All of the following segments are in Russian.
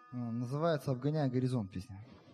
Называется «Обгоняя горизонт» песня.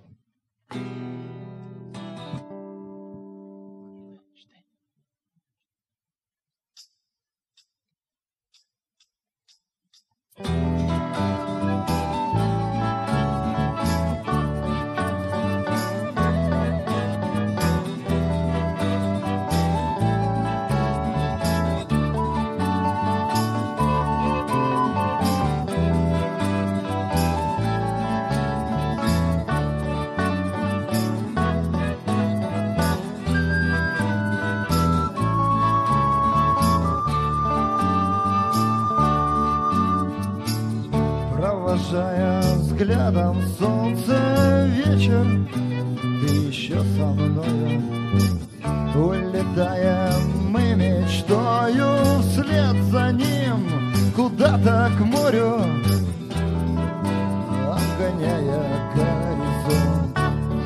Провожая взглядом солнце вечер, ты еще со мною. Улетаем мы мечтою вслед за ним куда-то к морю, обгоняя горизонт.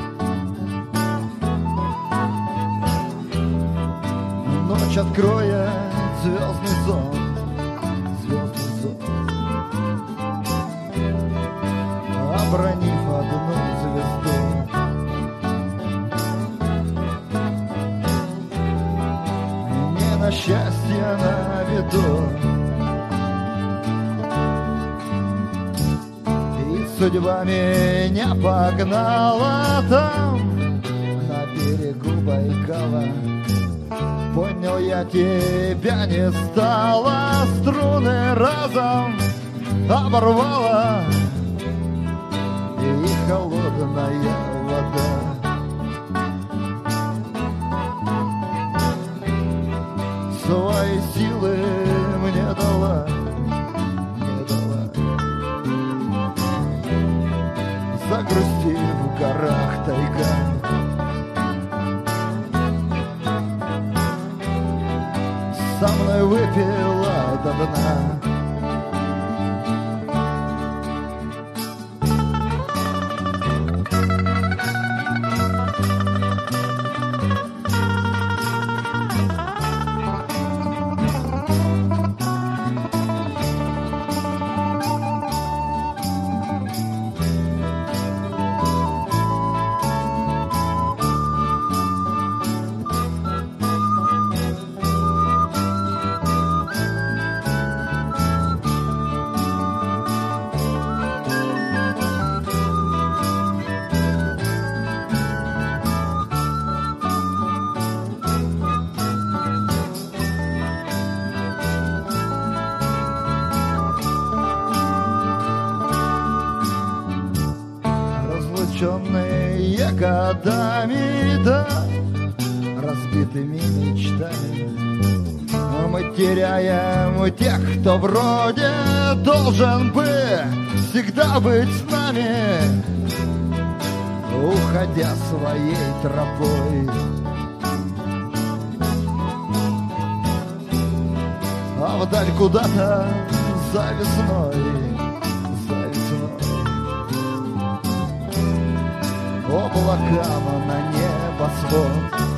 Ночь откроет звездный зонт. Обронив одну звезду, не на счастье, на беду. И судьба меня погнала там, на берегу Байкала. Понял я, тебя не стало, струны разом оборвала. И холодная вода свои силы мне дала, загрусти в горах тайга. Со мной выпила до дна. Разлученные годами, да, разбитыми мечтами, мы теряем тех, кто вроде должен бы всегда быть с нами, уходя своей тропой. А вдаль куда-то за весной, облакам на небосвод.